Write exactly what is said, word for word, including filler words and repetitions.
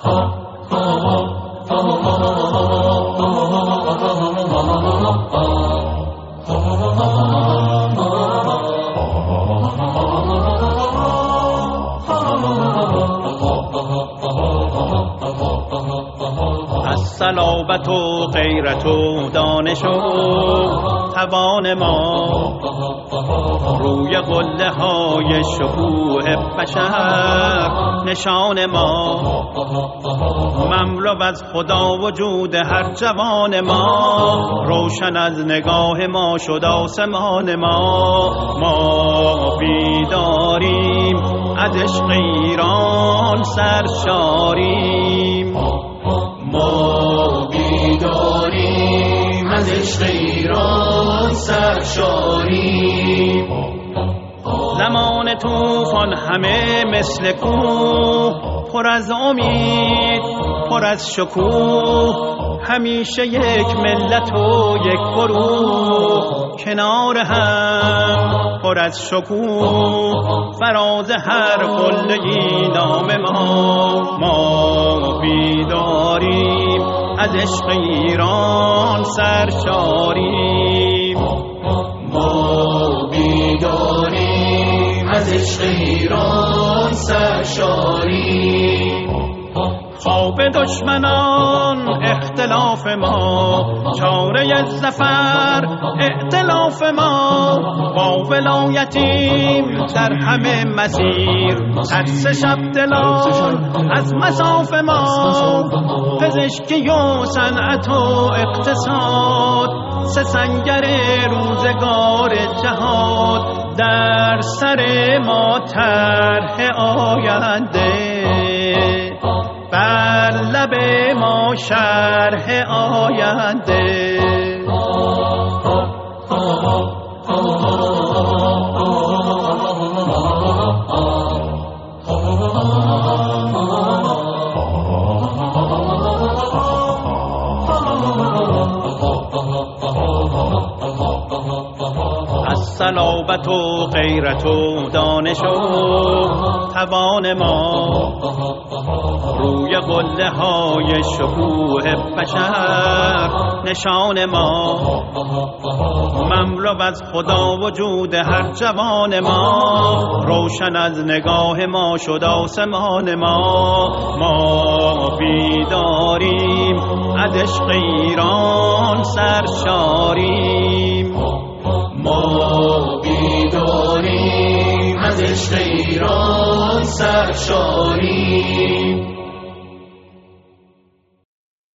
صلابت و غیرت و دانش و توان ما روی قله های شکوه بشر نشان ما مملو از خدا وجود هر جوان ما روشن از نگاه ما شد آسمان ما ما بیداریم از عشق ایران سرشاریم ما بیداریم از عشق ایران سرشاریم زمان طوفان همه مثل کوه پر از امید پر از شکوه همیشه یک ملت و یک گروه کنار هم پر از شکوه فراز هر قله‌ای نام ما ما بیداریم از عشق ایران سرشاریم ما بیداریم از عشق ایران سرشاریم خواب دشمنان اختلاف ما چاره ظفر ائتلاف ما با ولایتیم در همه مسیر ترس شب دلان از مصاف ما پزشکی و صنعت و اقتصاد سه سنگر روزگار جهاد در سر ما طرح آینده بر لب ما شرح آینده از صلابت و غیرت و دانش و توان ما روی قله های شکوه بشر نشان ما مملو از خدا وجود هر جوان ما روشن از نگاه ما شد آسمان ما ما بیداریم از عشق ایران سرشاریم ما بیداریم از عشق ایران سرشاریم